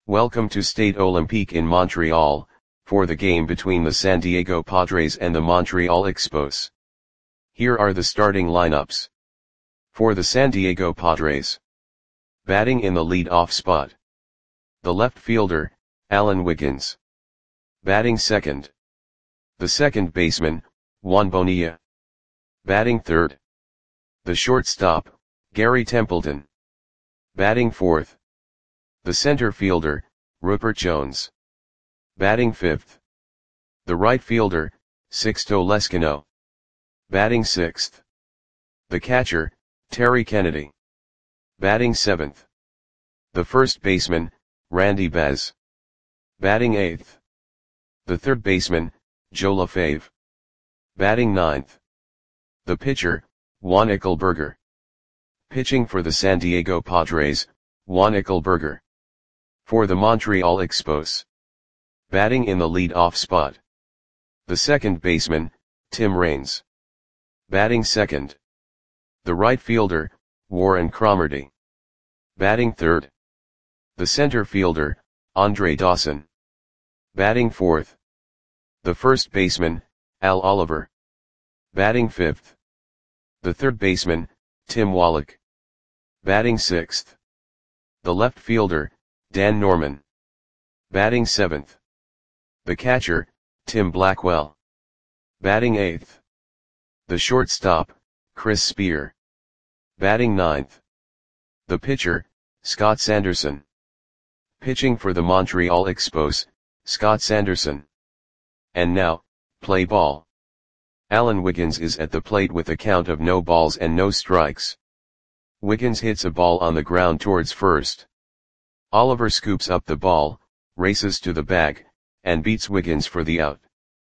Welcome to Stade Olympique in Montreal, for the game between the San Diego Padres and the Montreal Expos. Here are the starting lineups. For the San Diego Padres. Batting in the lead-off spot. The left fielder, Alan Wiggins. Batting second. The second baseman, Juan Bonilla. Batting third. The shortstop, Gary Templeton. Batting fourth. The center fielder, Rupert Jones. Batting fifth. The right fielder, Sixto Lezcano. Batting sixth. The catcher, Terry Kennedy. Batting seventh. The first baseman, Randy Baz. Batting eighth. The third baseman, Joe LaFave. Batting ninth. The pitcher, Juan Ichelberger. Pitching for the San Diego Padres, Juan Ichelberger. For the Montreal Expos. Batting in the lead-off spot. The second baseman, Tim Raines. Batting second. The right fielder, Warren Cromartie. Batting third. The center fielder, Andre Dawson. Batting fourth. The first baseman, Al Oliver. Batting fifth. The third baseman, Tim Wallach. Batting sixth. The left fielder, Dan Norman. Batting seventh. The catcher, Tim Blackwell. Batting eighth. The shortstop, Chris Spear. Batting ninth. The pitcher, Scott Sanderson. Pitching for the Montreal Expos, Scott Sanderson. And now, play ball. Alan Wiggins is at the plate with a count of no balls and no strikes. Wiggins hits a ball on the ground towards first. Oliver scoops up the ball, races to the bag, and beats Wiggins for the out.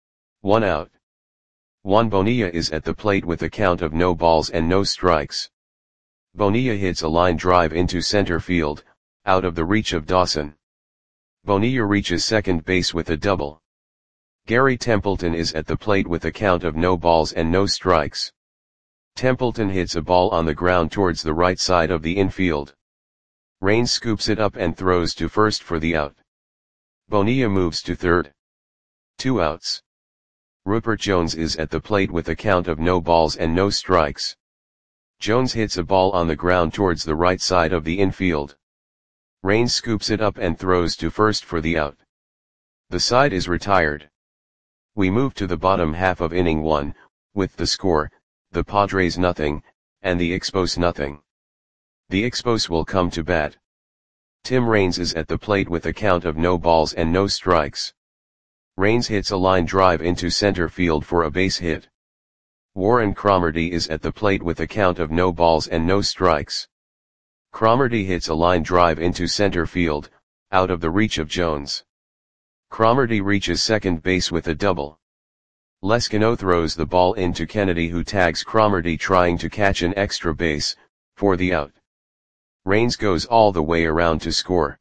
1 out. Juan Bonilla is at the plate with a count of no balls and no strikes. Bonilla hits a line drive into center field, out of the reach of Dawson. Bonilla reaches second base with a double. Gary Templeton is at the plate with a count of no balls and no strikes. Templeton hits a ball on the ground towards the right side of the infield. Raines scoops it up and throws to first for the out. Bonilla moves to third. 2 outs. Rupert Jones is at the plate with a count of no balls and no strikes. Jones hits a ball on the ground towards the right side of the infield. Raines scoops it up and throws to first for the out. The side is retired. We move to the bottom half of inning 1, with the score, the Padres nothing, and the Expos nothing. The Expos will come to bat. Tim Raines is at the plate with a count of no balls and no strikes. Raines hits a line drive into center field for a base hit. Warren Cromartie is at the plate with a count of no balls and no strikes. Cromartie hits a line drive into center field, out of the reach of Jones. Cromartie reaches second base with a double. Lezcano throws the ball into Kennedy, who tags Cromartie trying to catch an extra base, for the out. Raines goes all the way around to score.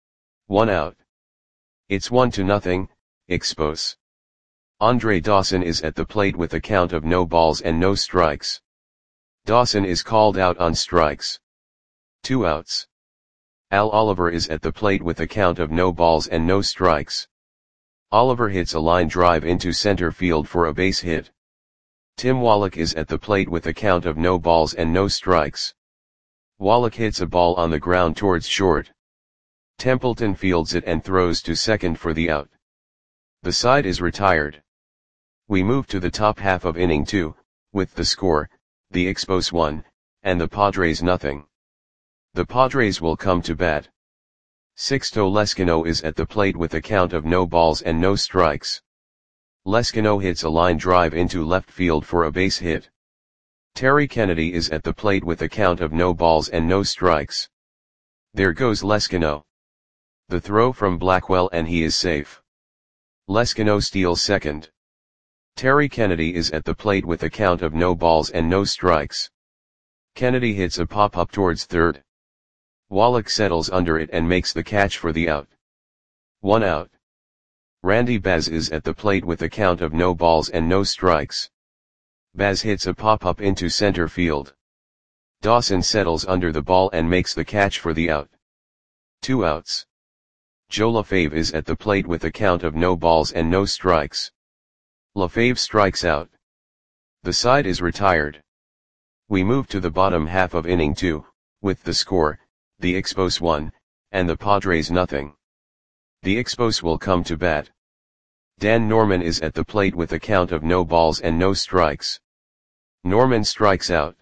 1 out. It's 1-0, Expos. Andre Dawson is at the plate with a count of no balls and no strikes. Dawson is called out on strikes. 2 outs. Al Oliver is at the plate with a count of no balls and no strikes. Oliver hits a line drive into center field for a base hit. Tim Wallach is at the plate with a count of no balls and no strikes. Wallach hits a ball on the ground towards short. Templeton fields it and throws to second for the out. The side is retired. We move to the top half of inning 2, with the score, the Expos 1, and the Padres nothing. The Padres will come to bat. Sixto Lezcano is at the plate with a count of no balls and no strikes. Lezcano hits a line drive into left field for a base hit. Terry Kennedy is at the plate with a count of no balls and no strikes. There goes Lezcano. The throw from Blackwell and he is safe. Lezcano steals second. Terry Kennedy is at the plate with a count of no balls and no strikes. Kennedy hits a pop-up towards third. Wallach settles under it and makes the catch for the out. 1 out. Randy Baz is at the plate with a count of no balls and no strikes. Baz hits a pop-up into center field. Dawson settles under the ball and makes the catch for the out. 2 outs. Joe LaFave is at the plate with a count of no balls and no strikes. LaFave strikes out. The side is retired. We move to the bottom half of inning 2, with the score, the Expos 1, and the Padres nothing. The Expos will come to bat. Dan Norman is at the plate with a count of no balls and no strikes. Norman strikes out.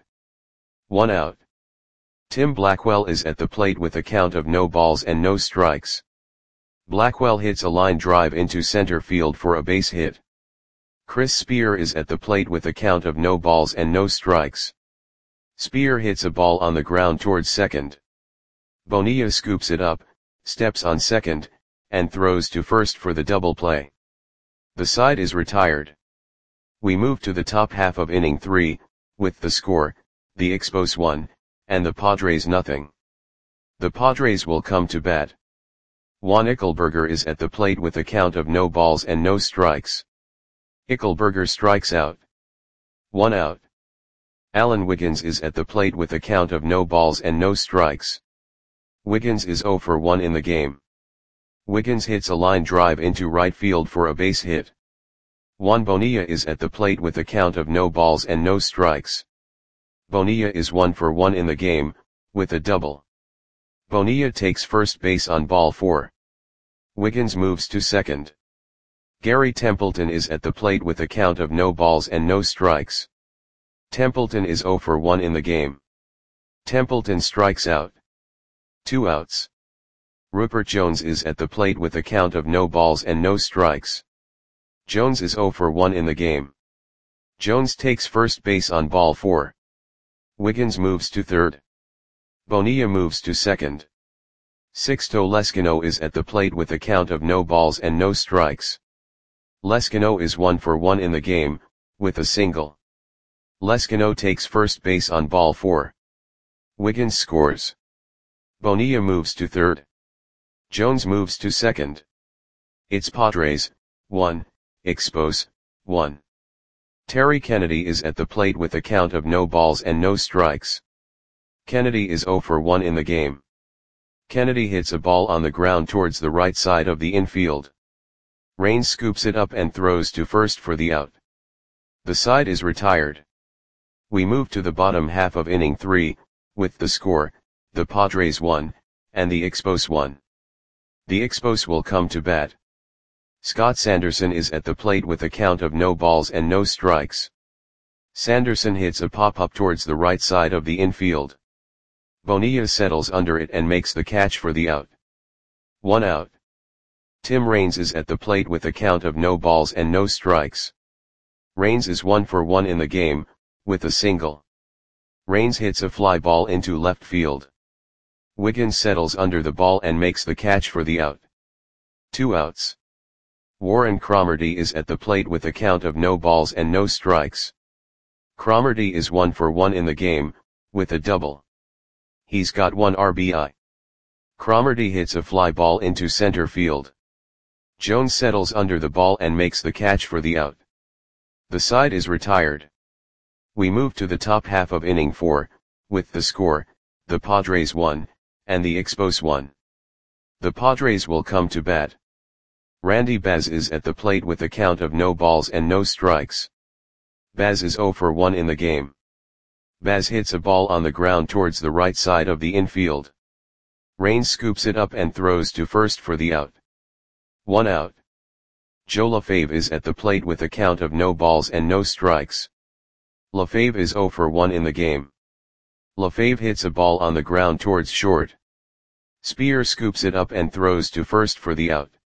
1 out. Tim Blackwell is at the plate with a count of no balls and no strikes. Blackwell hits a line drive into center field for a base hit. Chris Spear is at the plate with a count of no balls and no strikes. Spear hits a ball on the ground towards second. Bonilla scoops it up, steps on second, and throws to first for the double play. The side is retired. We move to the top half of inning 3, with the score, the Expos 1, and the Padres nothing. The Padres will come to bat. Juan Ickelberger is at the plate with a count of no balls and no strikes. Ickelberger strikes out. 1 out. Alan Wiggins is at the plate with a count of no balls and no strikes. Wiggins is 0 for 1 in the game. Wiggins hits a line drive into right field for a base hit. Juan Bonilla is at the plate with a count of no balls and no strikes. Bonilla is 1 for 1 in the game, with a double. Bonilla takes first base on ball 4. Wiggins moves to second. Gary Templeton is at the plate with a count of no balls and no strikes. Templeton is 0 for 1 in the game. Templeton strikes out. 2 outs. Rupert Jones is at the plate with a count of no balls and no strikes. Jones is 0 for 1 in the game. Jones takes first base on ball 4. Wiggins moves to third. Bonilla moves to second. Sixto Leskino is at the plate with a count of no balls and no strikes. Leskino is 1 for 1 in the game, with a single. Leskino takes first base on ball 4. Wiggins scores. Bonilla moves to third. Jones moves to second. It's Padres, 1, Expos, 1. Terry Kennedy is at the plate with a count of no balls and no strikes. Kennedy is 0 for 1 in the game. Kennedy hits a ball on the ground towards the right side of the infield. Raines scoops it up and throws to first for the out. The side is retired. We move to the bottom half of inning 3, with the score, the Padres 1, and the Expos 1. The Expos will come to bat. Scott Sanderson is at the plate with a count of no balls and no strikes. Sanderson hits a pop-up towards the right side of the infield. Bonilla settles under it and makes the catch for the out. 1 out. Tim Raines is at the plate with a count of no balls and no strikes. Raines is 1 for 1 in the game, with a single. Raines hits a fly ball into left field. Wiggins settles under the ball and makes the catch for the out. 2 outs. Warren Cromartie is at the plate with a count of no balls and no strikes. Cromartie is 1 for 1 in the game, with a double. He's got 1 RBI. Cromartie hits a fly ball into center field. Jones settles under the ball and makes the catch for the out. The side is retired. We move to the top half of inning 4, with the score, the Padres 1, and the Expos 1. The Padres will come to bat. Randy Baz is at the plate with a count of no balls and no strikes. Baz is 0 for 1 in the game. Baz hits a ball on the ground towards the right side of the infield. Raines scoops it up and throws to first for the out. 1 out. Joe LaFave is at the plate with a count of no balls and no strikes. LaFave is 0 for 1 in the game. LaFave hits a ball on the ground towards short. Spear scoops it up and throws to first for the out.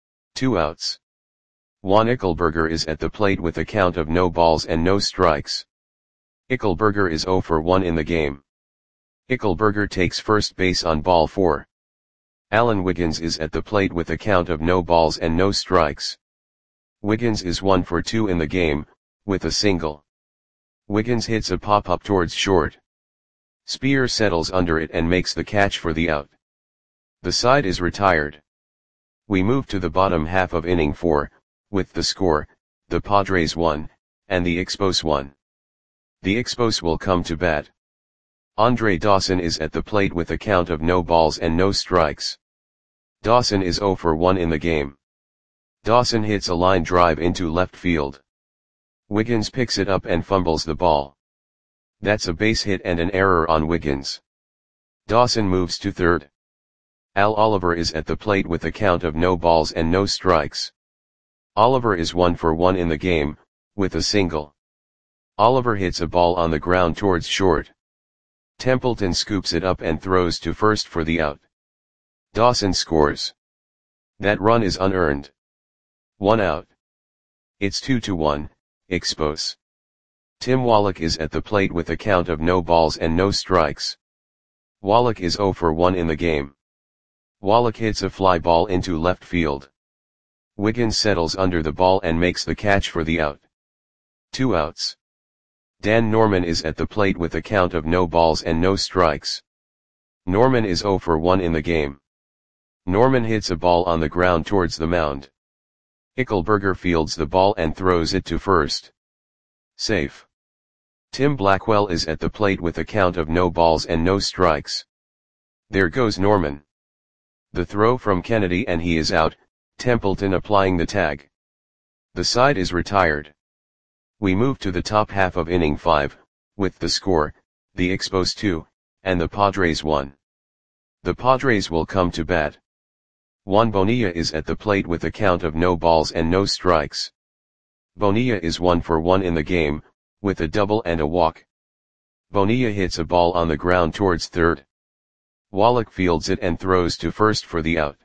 2 outs. Juan Ickelberger is at the plate with a count of no balls and no strikes. Ickelberger is 0 for 1 in the game. Ickelberger takes first base on ball 4. Alan Wiggins is at the plate with a count of no balls and no strikes. Wiggins is 1 for 2 in the game, with a single. Wiggins hits a pop-up towards short. Spear settles under it and makes the catch for the out. The side is retired. We move to the bottom half of inning 4, with the score, the Padres 1, and the Expos 1. The Expos will come to bat. Andre Dawson is at the plate with a count of no balls and no strikes. Dawson is 0 for 1 in the game. Dawson hits a line drive into left field. Wiggins picks it up and fumbles the ball. That's a base hit and an error on Wiggins. Dawson moves to third. Al Oliver is at the plate with a count of no balls and no strikes. Oliver is 1 for 1 in the game, with a single. Oliver hits a ball on the ground towards short. Templeton scoops it up and throws to first for the out. Dawson scores. That run is unearned. 1 out. It's 2-1, Expos. Tim Wallach is at the plate with a count of no balls and no strikes. Wallach is 0 for 1 in the game. Wallach hits a fly ball into left field. Wiggins settles under the ball and makes the catch for the out. 2 outs. Dan Norman is at the plate with a count of no balls and no strikes. Norman is 0 for 1 in the game. Norman hits a ball on the ground towards the mound. Hickelberger fields the ball and throws it to first. Safe. Tim Blackwell is at the plate with a count of no balls and no strikes. There goes Norman. The throw from Kennedy and he is out, Templeton applying the tag. The side is retired. We move to the top half of inning 5, with the score, the Expos 2, and the Padres 1. The Padres will come to bat. Juan Bonilla is at the plate with a count of no balls and no strikes. Bonilla is 1 for 1 in the game, with a double and a walk. Bonilla hits a ball on the ground towards third. Wallach fields it and throws to first for the out.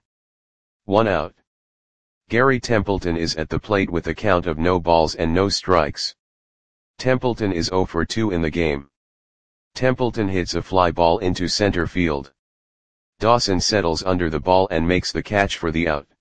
1 out. Gary Templeton is at the plate with a count of no balls and no strikes. Templeton is 0 for 2 in the game. Templeton hits a fly ball into center field. Dawson settles under the ball and makes the catch for the out.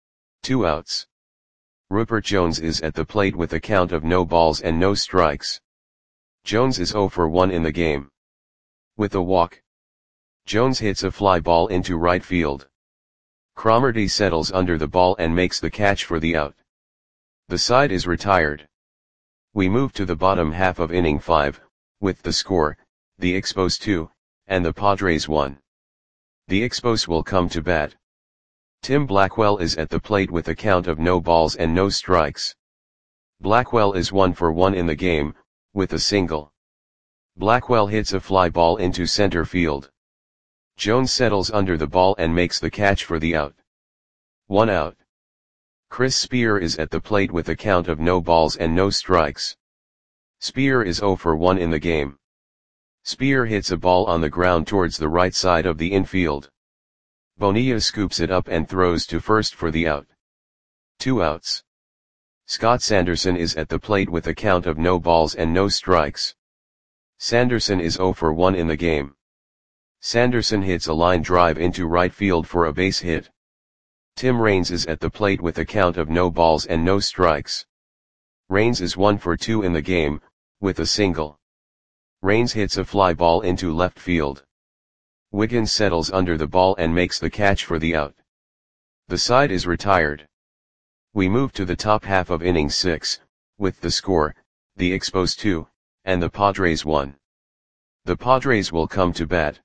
2 outs. Rupert Jones is at the plate with a count of no balls and no strikes. Jones is 0 for 1 in the game. With a walk. Jones hits a fly ball into right field. Cromartie settles under the ball and makes the catch for the out. The side is retired. We move to the bottom half of inning 5, with the score, the Expos 2, and the Padres 1. The Expos will come to bat. Tim Blackwell is at the plate with a count of no balls and no strikes. Blackwell is 1 for 1 in the game, with a single. Blackwell hits a fly ball into center field. Jones settles under the ball and makes the catch for the out. 1 out. Chris Spear is at the plate with a count of no balls and no strikes. Spear is 0 for 1 in the game. Spear hits a ball on the ground towards the right side of the infield. Bonilla scoops it up and throws to first for the out. 2 outs. Scott Sanderson is at the plate with a count of no balls and no strikes. Sanderson is 0 for 1 in the game. Sanderson hits a line drive into right field for a base hit. Tim Raines is at the plate with a count of no balls and no strikes. Raines is 1 for 2 in the game, with a single. Raines hits a fly ball into left field. Wiggins settles under the ball and makes the catch for the out. The side is retired. We move to the top half of inning 6, with the score, the Expos 2, and the Padres 1. The Padres will come to bat.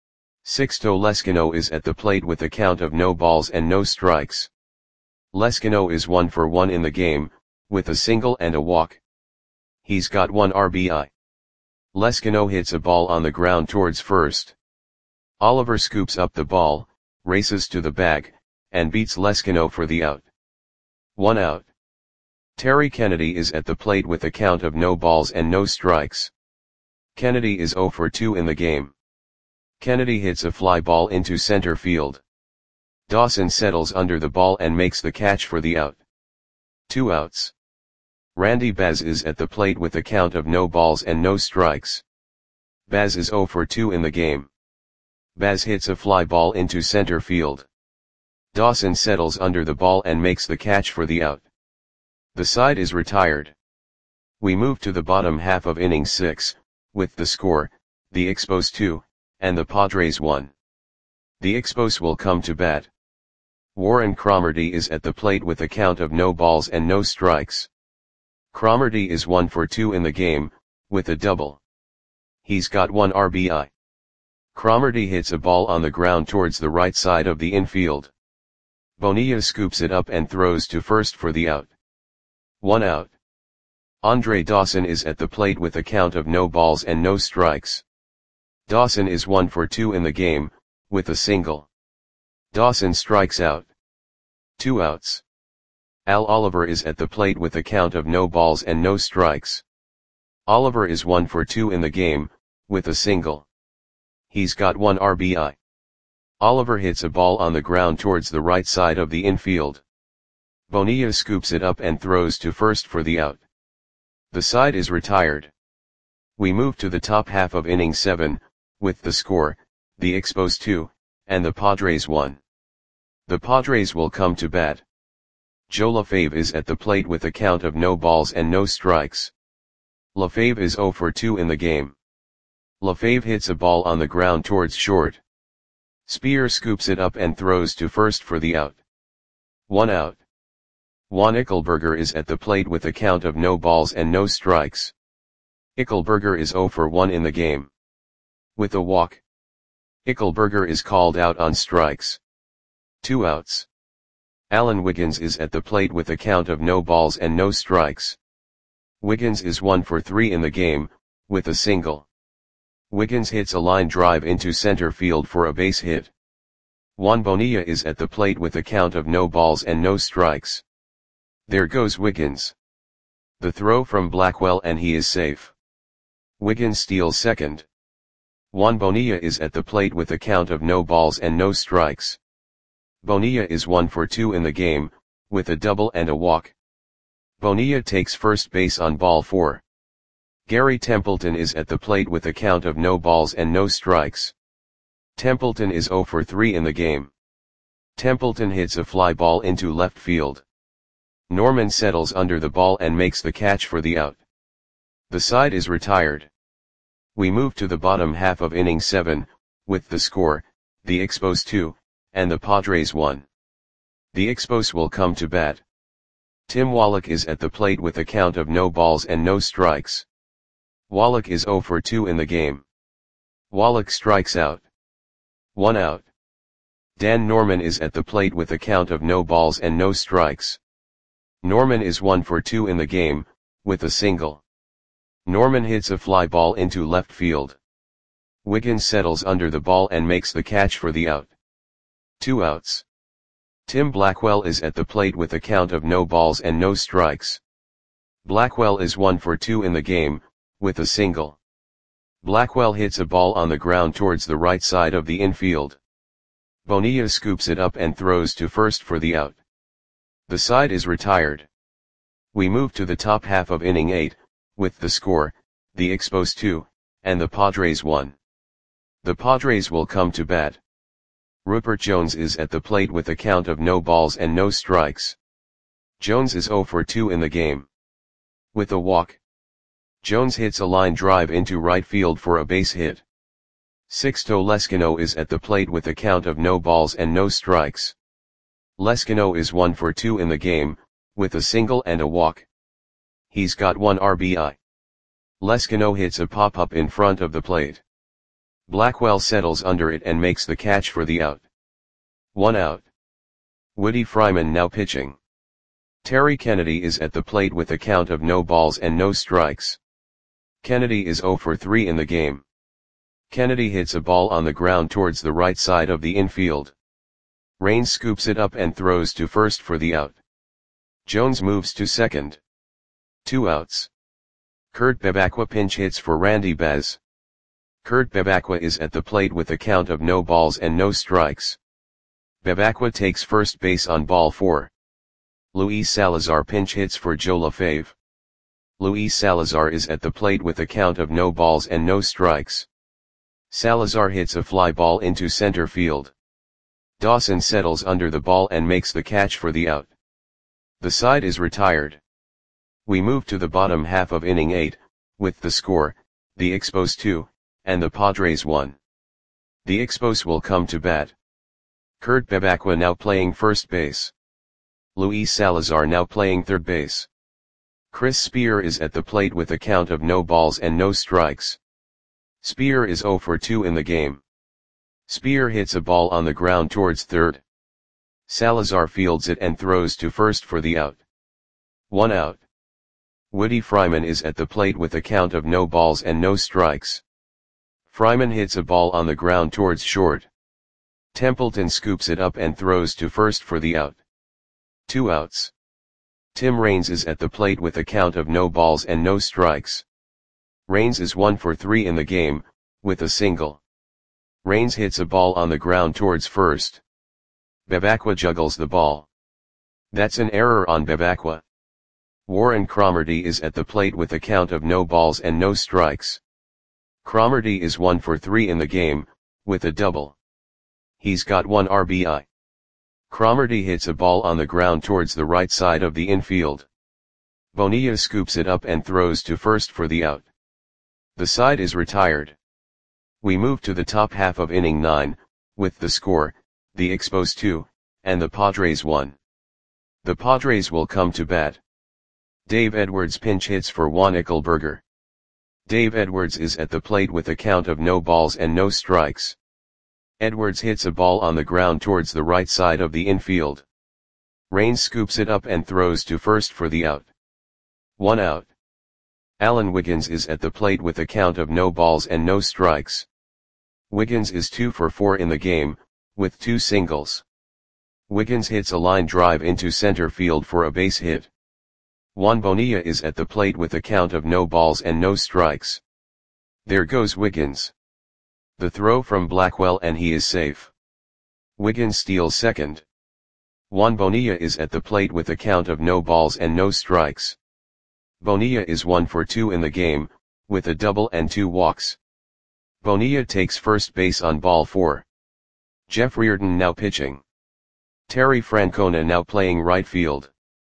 Sixto Leskino is at the plate with a count of no balls and no strikes. Leskino is 1 for 1 in the game, with a single and a walk. He's got 1 RBI. Leskino hits a ball on the ground towards first. Oliver scoops up the ball, races to the bag, and beats Leskino for the out. 1 out. Terry Kennedy is at the plate with a count of no balls and no strikes. Kennedy is 0 for 2 in the game. Kennedy hits a fly ball into center field. Dawson settles under the ball and makes the catch for the out. 2 outs. Randy Baz is at the plate with a count of no balls and no strikes. Baz is 0 for 2 in the game. Baz hits a fly ball into center field. Dawson settles under the ball and makes the catch for the out. The side is retired. We move to the bottom half of inning 6, with the score, the Expos 2, and the Padres 1. The Expos will come to bat. Warren Cromartie is at the plate with a count of no balls and no strikes. Cromartie is 1 for 2 in the game, with a double. He's got 1 RBI. Cromartie hits a ball on the ground towards the right side of the infield. Bonilla scoops it up and throws to first for the out. 1 out. Andre Dawson is at the plate with a count of no balls and no strikes. Dawson is 1 for 2 in the game, with a single. Dawson strikes out. 2 outs. Al Oliver is at the plate with a count of no balls and no strikes. Oliver is 1 for 2 in the game, with a single. He's got 1 RBI. Oliver hits a ball on the ground towards the right side of the infield. Bonilla scoops it up and throws to first for the out. The side is retired. We move to the top half of inning 7, with the score, the Expos 2, and the Padres 1. The Padres will come to bat. Joe LaFave is at the plate with a count of no balls and no strikes. LaFave is 0 for 2 in the game. LaFave hits a ball on the ground towards short. Spear scoops it up and throws to first for the out. 1 out. Juan Ickelberger is at the plate with a count of no balls and no strikes. Ickelberger is 0 for 1 in the game. With a walk. Ickelberger is called out on strikes. 2 outs. Alan Wiggins is at the plate with a count of no balls and no strikes. Wiggins is 1 for 3 in the game, with a single. Wiggins hits a line drive into center field for a base hit. Juan Bonilla is at the plate with a count of no balls and no strikes. There goes Wiggins. The throw from Blackwell and he is safe. Wiggins steals second. Juan Bonilla is at the plate with a count of no balls and no strikes. Bonilla is 1 for 2 in the game, with a double and a walk. Bonilla takes first base on ball 4. Gary Templeton is at the plate with a count of no balls and no strikes. Templeton is 0 for 3 in the game. Templeton hits a fly ball into left field. Norman settles under the ball and makes the catch for the out. The side is retired. We move to the bottom half of inning 7, with the score, the Expos 2, and the Padres 1. The Expos will come to bat. Tim Wallach is at the plate with a count of no balls and no strikes. Wallach is 0 for 2 in the game. Wallach strikes out. 1 out. Dan Norman is at the plate with a count of no balls and no strikes. Norman is 1 for 2 in the game, with a single. Norman hits a fly ball into left field. Wiggins settles under the ball and makes the catch for the out. 2 outs. Tim Blackwell is at the plate with a count of no balls and no strikes. Blackwell is 1 for 2 in the game, with a single. Blackwell hits a ball on the ground towards the right side of the infield. Bonilla scoops it up and throws to first for the out. The side is retired. We move to the top half of inning 8, with the score, the Expos 2, and the Padres 1. The Padres will come to bat. Rupert Jones is at the plate with a count of no balls and no strikes. Jones is 0 for 2 in the game. With a walk. Jones hits a line drive into right field for a base hit. Sixto Leskino is at the plate with a count of no balls and no strikes. Leskino is 1 for 2 in the game, with a single and a walk. He's got 1 RBI. Leskino hits a pop-up in front of the plate. Blackwell settles under it and makes the catch for the out. 1 out. Woody Fryman now pitching. Terry Kennedy is at the plate with a count of no balls and no strikes. Kennedy is 0 for 3 in the game. Kennedy hits a ball on the ground towards the right side of the infield. Raines scoops it up and throws to first for the out. Jones moves to second. 2 outs. Kurt Bevacqua pinch hits for Randy Baz. Kurt Bevacqua is at the plate with a count of no balls and no strikes. Bevacqua takes first base on ball 4. Luis Salazar pinch hits for Joe LaFave. Luis Salazar is at the plate with a count of no balls and no strikes. Salazar hits a fly ball into center field. Dawson settles under the ball and makes the catch for the out. The side is retired. We move to the bottom half of inning 8, with the score, the Expos 2, and the Padres 1. The Expos will come to bat. Kurt Bevacqua now playing first base. Luis Salazar now playing third base. Chris Spear is at the plate with a count of no balls and no strikes. Spear is 0 for 2 in the game. Spear hits a ball on the ground towards third. Salazar fields it and throws to first for the out. 1 out. Woody Fryman is at the plate with a count of no balls and no strikes. Fryman hits a ball on the ground towards short. Templeton scoops it up and throws to first for the out. 2 outs. Tim Raines is at the plate with a count of no balls and no strikes. Raines is 1 for 3 in the game, with a single. Raines hits a ball on the ground towards first. Bevacqua juggles the ball. That's an error on Bevacqua. Warren Cromartie is at the plate with a count of no balls and no strikes. Cromartie is 1 for 3 in the game, with a double. He's got 1 RBI. Cromartie hits a ball on the ground towards the right side of the infield. Bonilla scoops it up and throws to first for the out. The side is retired. We move to the top half of inning 9, with the score, the Expos 2, and the Padres 1. The Padres will come to bat. Dave Edwards pinch hits for Juan Eckelberger. Dave Edwards is at the plate with a count of no balls and no strikes. Edwards hits a ball on the ground towards the right side of the infield. Raines scoops it up and throws to first for the out. 1 out. Alan Wiggins is at the plate with a count of no balls and no strikes. Wiggins is 2 for 4 in the game, with 2 singles. Wiggins hits a line drive into center field for a base hit. Juan Bonilla is at the plate with a count of no balls and no strikes. There goes Wiggins. The throw from Blackwell and he is safe. Wiggins steals second. Juan Bonilla is at the plate with a count of no balls and no strikes. Bonilla is 1 for 2 in the game, with a double and 2 walks. Bonilla takes first base on ball 4. Jeff Reardon now pitching. Terry Francona now playing right field.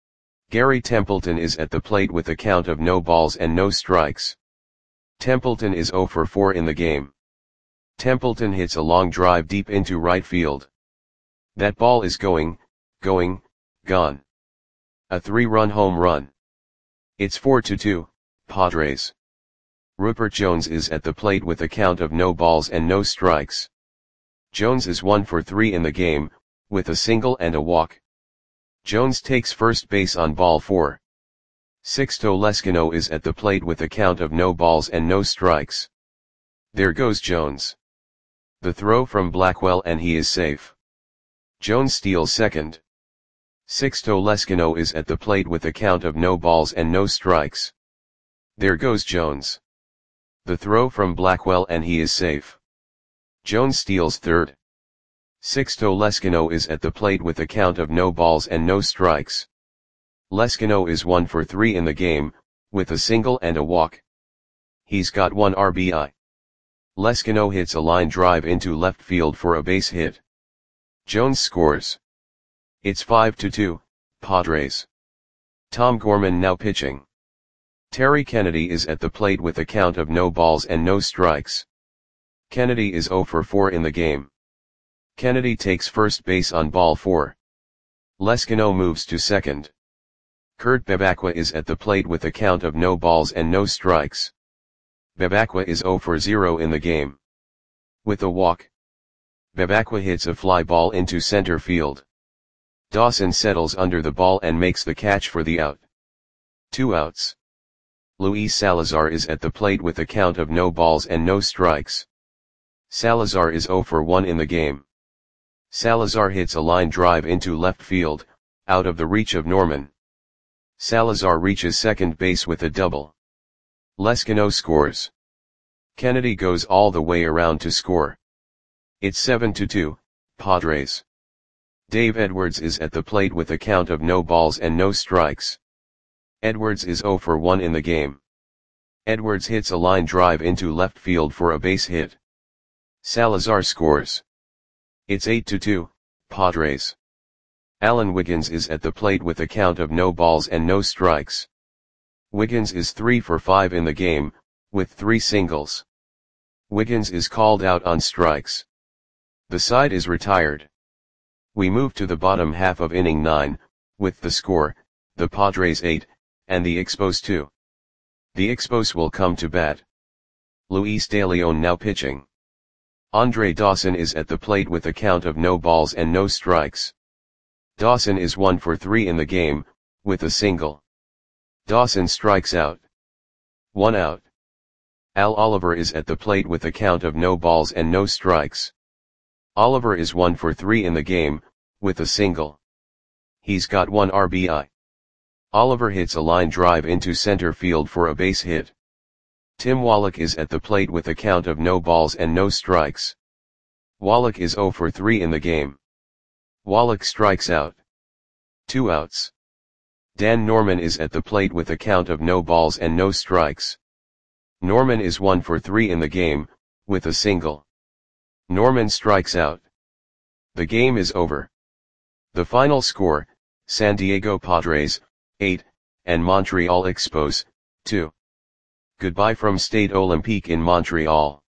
Gary Templeton is at the plate with a count of no balls and no strikes. Templeton is 0 for 4 in the game. Templeton hits a long drive deep into right field. That ball is gone. A 3-run home run. It's 4-2, Padres. Rupert Jones is at the plate with a count of no balls and no strikes. Jones is 1 for 3 in the game, with a single and a walk. Jones takes first base on ball 4. Sixto Leskino is at the plate with a count of no balls and no strikes. There goes Jones. The throw from Blackwell and he is safe. Jones steals second. Sixto Leskino is at the plate with a count of no balls and no strikes. There goes Jones. The throw from Blackwell and he is safe. Jones steals third. Sixto Leskino is at the plate with a count of no balls and no strikes. Leskino is 1 for 3 in the game, with a single and a walk. He's got 1 RBI. Leskino hits a line drive into left field for a base hit. Jones scores. It's 5-2, Padres. Tom Gorman now pitching. Terry Kennedy is at the plate with a count of no balls and no strikes. Kennedy is 0 for 4 in the game. Kennedy takes first base on ball 4. Leskino moves to second. Kurt Bevacqua is at the plate with a count of no balls and no strikes. Bevacqua is 0 for 0 in the game. With a walk. Bevacqua hits a fly ball into center field. Dawson settles under the ball and makes the catch for the out. 2 outs. Luis Salazar is at the plate with a count of no balls and no strikes. Salazar is 0 for 1 in the game. Salazar hits a line drive into left field, out of the reach of Norman. Salazar reaches second base with a double. Leskino scores. Kennedy goes all the way around to score. It's 7-2, Padres. Dave Edwards is at the plate with a count of no balls and no strikes. Edwards is 0 for 1 in the game. Edwards hits a line drive into left field for a base hit. Salazar scores. It's 8-2, Padres. Alan Wiggins is at the plate with a count of no balls and no strikes. Wiggins is 3 for 5 in the game, with 3 singles. Wiggins is called out on strikes. The side is retired. We move to the bottom half of inning 9, with the score, the Padres 8, and the Expos 2. The Expos will come to bat. Luis De Leon now pitching. Andre Dawson is at the plate with a count of no balls and no strikes. Dawson is 1 for 3 in the game, with a single. Dawson strikes out. 1 out. Al Oliver is at the plate with a count of no balls and no strikes. Oliver is 1 for 3 in the game, with a single. He's got 1 RBI. Oliver hits a line drive into center field for a base hit. Tim Wallach is at the plate with a count of no balls and no strikes. Wallach is 0 for 3 in the game. Wallach strikes out. 2 outs. Dan Norman is at the plate with a count of no balls and no strikes. Norman is 1 for 3 in the game, with a single. Norman strikes out. The game is over. The final score, San Diego Padres, 8, and Montreal Expos, 2. Goodbye from Stade Olympique in Montreal.